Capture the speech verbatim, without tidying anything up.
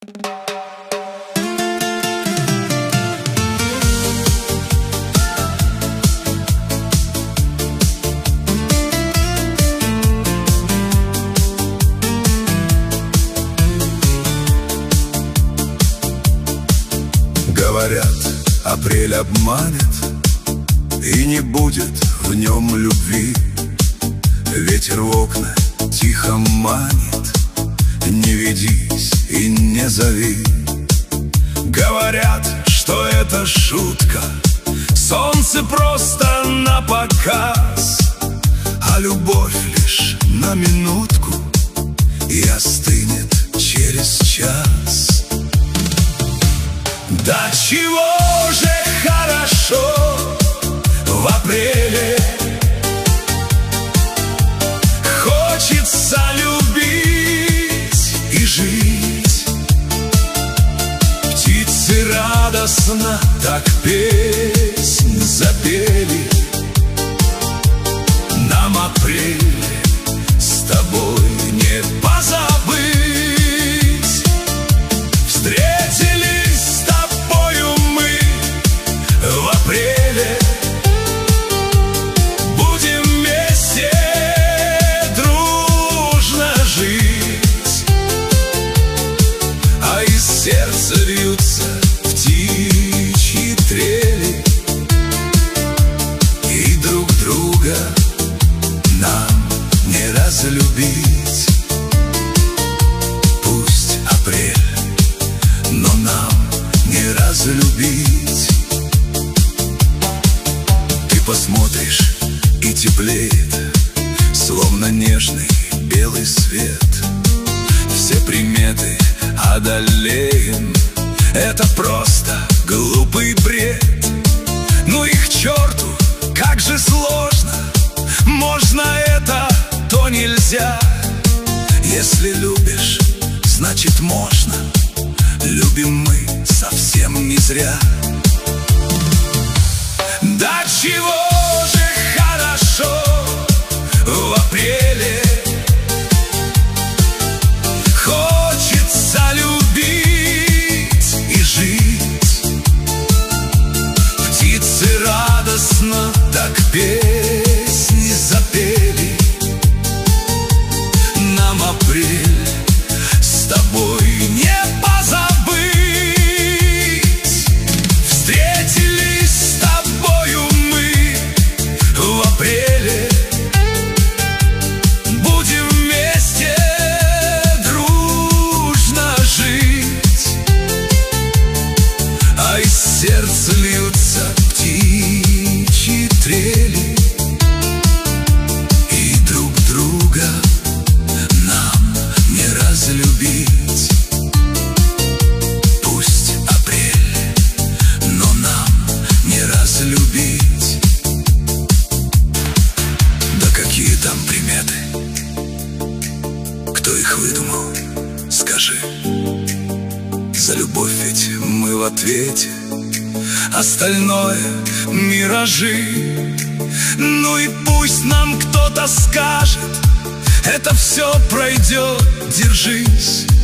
Говорят, апрель обманет, и не будет в нем любви. Ветер в окна тихо манит, не ведись и не зови. Говорят, что это шутка, солнце просто напоказ, а любовь лишь на минутку и остынет через час. Да чего же хорошо в апреле, хочется любить и жить. Птицы радостно так песнь запели. Нам апрель с тобой не позабыть. Встретились с тобою мы в апреле, будем вместе дружно жить. А из сердца льются птичьи трели, и друг друга нам не разлюбить. Пусть апрель, но нам не разлюбить. Ты посмотришь, и теплеет, словно нежный белый свет. Все приметы одолеем, это просто глупый бред. Ну и к черту, как же сложно, можно это, то нельзя. Если любишь, значит можно. Любим мы совсем не зря. Да чего же хорошо в апреле, хочется любить и жить. Птицы радостно так песни запели. Нам апрель с тобой не позабыть. Встретились с тобою мы в апреле, будем вместе дружно жить. А из сердца льются птичьи трели, и друг друга нам не разлюбить. Пусть апрель, но нам не разлюбить. Да какие там приметы? Кто их выдумал? Скажи. За любовь ведь мы в ответе, остальное — миражи. Ну и пусть нам кто-то скажет, это все пройдет, держись.